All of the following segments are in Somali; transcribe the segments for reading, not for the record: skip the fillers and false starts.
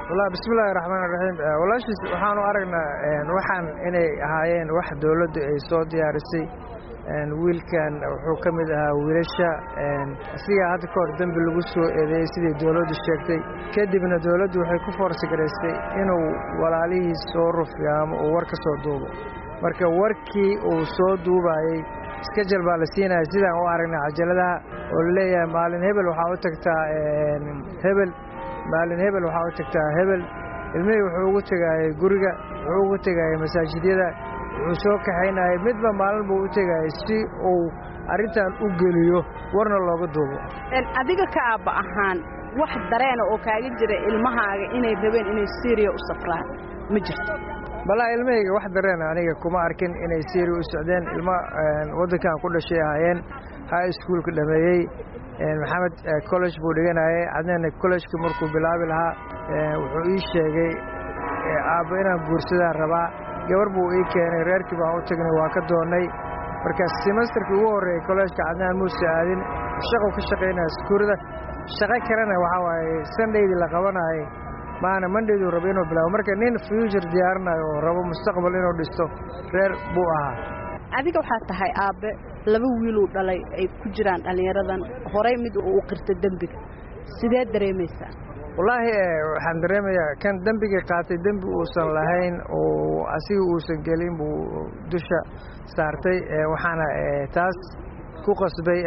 والله بسم الله الرحمن الرحيم والله waxaan u aragnaa waxaan inay ahaayeen wax dawladdu ay soo diyaarisay wiilkan wuxuu ka mid ahaa wiilasha asiga hadda ka hor dambi lagu soo eedeeyay sidii dawladdu sheegtay kadibna dawladdu waxay ku forsigaraysay inuu walaalihiis soo rufiyaamo oo war ka soo duubo marka warkii uu soo duubayay iska jalbaa la siinaya sidaan u aragnay cajaladaha oo la leeyahay maalin hebel waxaa u tagtaa hebel maalin hebel waxaa u tagtaa hebel ilmihii wuxuu ugu tegayay guriga wuxuu ugu tegayay masaajidyada wuxuu soo kaxaynayay midba maalin buu u tegayay si uu arrintan u geliyo warna looga duubo adiga ka aabba ahaan wax dareena oo kaaga jira ilmahaaga inay rabeen inay Syria u safraan ma jirto balaa ilmahayga wax dareena aniga kuma arkin inay Syria u socdeen ilma waddankan ku dhashay ahaayeen high school ka dhameeyay maxamed college buu dhiganayay adna college-ka markuu bilaabi lahaa wuxuu ii sheegay aabba inaan guursadaan rabaa gabar buu ii keenay reerkii baan u tagnay waa ka doonnay markaas semesterkii ugu horreeyay college-ka cadnaan muuse aadin shaqo ka shaqaynaya iskuulada shaqo kalena waxaa waaye sundaydii la qabanayay maana mandhayduu rabo inuu bilaabo marka nin future diyaarinayo oo rabo mustaqbal inuu dhisto reer buu ahaa adiga waxaa tahay aabbe laba wiiluu dhalay ay ku jiraan dhallinyaradan horey mid uu qirta dembiga sidee dareemaysaa wallaahi waxaan dareemayaa kan dembigii qaatay dembi uusan lahayn oo asiga uusan gelin buu dusha saartay waxaana taas ku qasbay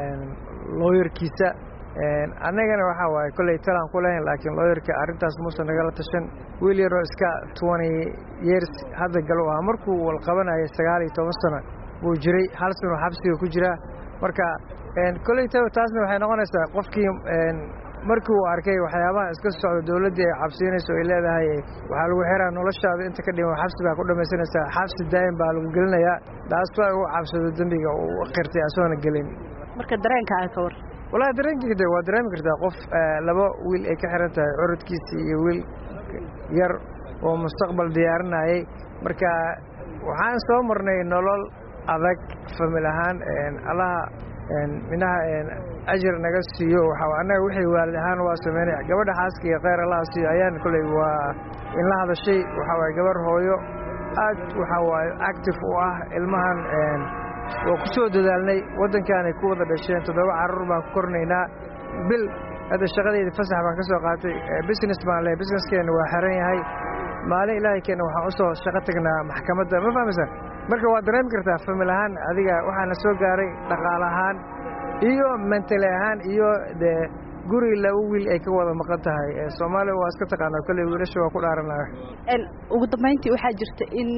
looyarkiisa annagana waxaa waaye kolley talaan ku lahayn laakiin looyarka arrintaas muusan nagala tashan wiil yaroo iska 20 years hadda gal u ah markuu walqabanayay 19 sano buu jiray hal sano xabsiga ku jira marka kolley taasna waxay noqonaysaa qofkii markii uu arkay waxyaabaha iska socda dawladda ay cabsiinayso ay leedahay waxaa lagu xiraa noloshaada inta ka dhiman xabsi baa ku dhamaysanaysaa xabsi daa'im baa lagu gelinayaa taas waa uu cabsado dembiga uu qirtay asoona gelin marka dareenkaaga ka war wallaahi dareenkayga waa dareemi kartaa qof laba wiil ay ka xiran tahay curadkiisii iyo wiil yar oo mustaqbal diyaarinayay marka waxaan soo marnay nolol adag famil ahaan allaha minaha ajir naga siiyo waxa annaga wixii waalid ahaan waa sameynay gabadha xaaska iyo khayr allah siiyo ayaan kulay waa in la hadashay waxa waaye gabar hooyo aad waxa waaye active u ah ilmahan waa ku soo dadaalnay waddankaanay ku wada dhasheen 7 carruur baan ku kornaynaa bil hadda shaqadayda fasax baan ka soo qaatay business baan leeyahay businesskeenna waa xiran yahay maalin ilaahay keena waxaan u soo shaqo tagnaa maxkamadda ma fahmaysaa marka waa dareemi kartaa famil ahaan adiga waxaana soo gaaray dhaqaale ahaan iyo mental ahaan iyo dee guri laba wiil ay ka wada maqan tahay Soomaaliya waa iska taqaanaa kolley wiilasha waa ku dhaaranaya ugu dambeyntii waxaa jirta in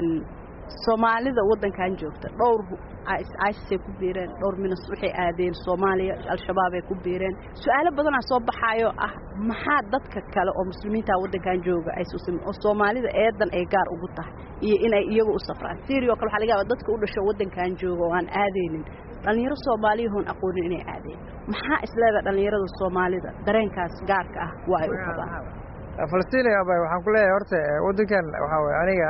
Soomaalida waddankan joogta dhowr ISIS ku biireen dhowr minas waxay aadeen Soomaaliya al-shabaab ay ku biireen su'aalo badan oo soo baxayo ah maxaa dadka kale oo muslimiinta waddankan jooga ay oo Soomaalida eedan ay gaar ugu tahay iyo in ay iyagu u safraan Syria kale waxa laga yaabaa dadka u dhashay waddankan jooga oo aan aadeynin dhalinyaro Soomaaliyeed aqoonin inay aadeen maxaa isleedahay dhalinyarada Soomaalida dareenkaas gaarka ah waa ay u qabaan Falastiin waxaan ku leeyahay horta waddankan waxa way aniga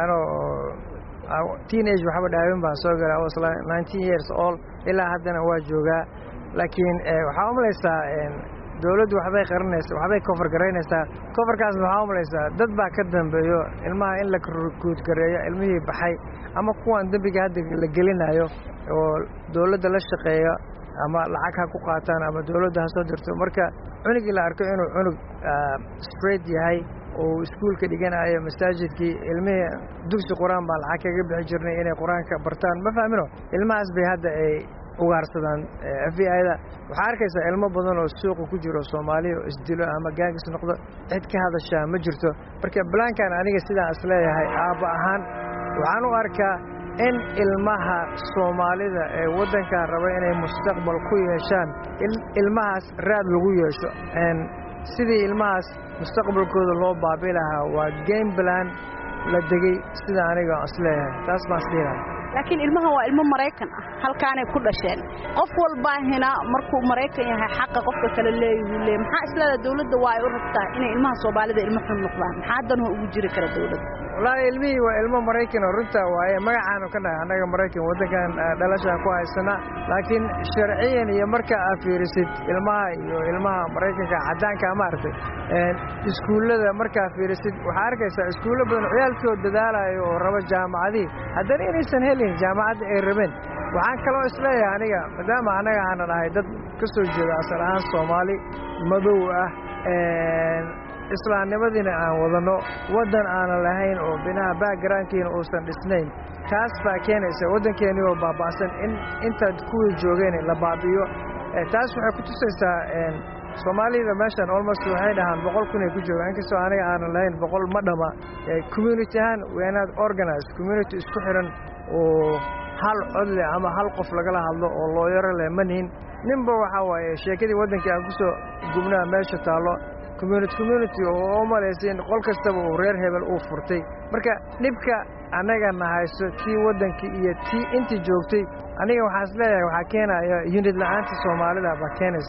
teenage waxba dhaawin baan soo galay was 19 years old ilaa haddana waa joogaa laakiin waxaa u malaysaa dawladdu waxbay qarinaysaa waxbay cover garaynaysaa coverkaas waxaa u malaysaa dad baa ka dambeeyo ilmaha in la guud gareeyo ilmihii baxay ama kuwan dambiga hadda la gelinayo oo dawladda la shaqeeyo ama lacag ha ku qaataan ama dawladda ha soo dirto marka cunugii la arko inuu cunug straight yahay oo iskuulka dhiganayo masaajidkii ilmihii dugsi quraan baa lacag kaga bixi jirnay inay quraanka bartaan ma fahmino ilmahaas bay hadda ay ugaarsadaan FBI-da waxaa arkaysaa ilmo badan oo suuqa ku jiro Soomaaliya oo isdilo ama gaangis noqdo cid ka hadashaa ma jirto marka blankan aniga sidaan isleeyahay aabba ahaan waxaan u arkaa in ilmaha Soomaalida ee waddanka raba inay mustaqbal ku yeeshaan ilmahaas raad lagu yeesho sidii ilmahaas mustaqbalkooda loo baabi lahaa waa game plan la degay sida aniga isleeyahay taas baan isleeyahay laakiin ilmaha waa ilmo Mareykan ah halkaanay ku dhasheen qof walba hina markuu Mareykan yahay xaq qofka kale leeyahay maxaa islaada dawladda waa ay u rabtaa inay ilmaha Soomaalida ilmo xun noqdaan maxaa dan ugu jiri kara dawladda walaal ilmihi waa ilmo Mareykan oo runta waaye magacaan ka dhahay anaga Mareykan wadankan dhalasha ku haysana laakiin sharciyan iyo marka aad fiirisid ilmaha Mareykanka cadaanka ma aragtay iskuulada marka fiirisid waxa arkaysaa iskuulo badan ciyaalkooda dadaalayo oo raba jaamacadii haddana inaysan helin jaamacad ay rabeen waxaan kaloo isleeyahay aniga maadaama anaga aan nahay dad ka soo jeeda asal ahaan Soomaali madow ah islaamnimadiina aan wadano wadan aan lahayn oo binaha backgroundkiina uusan dhisnayn taas baa keenaysa wadankeeni oo baabaasan in inta kuwii joogeen la baabiyo taas waxay ku tusaysaa Soomaalida meeshan almost waxay dhahaan 100,000 ay ku joogaan inkastoo aniga aan lahayn 100 ma dhama community ahaan weenaad organized community isku xiran oo hal codle ama hal qof lagala hadlo oo lawyer leh maniin ninba waxa waaye sheekadii wadankii aan ku soo gubnaa meesha taalo community oo maleysay qol kastaba oo reer hebel uu furtay marka dhibka anaga nahayso tii wadankii iyo tii intii joogtay aniga waxaan isleeyahay waxa keenaya unit la'aanta Soomaalida ba keenaysa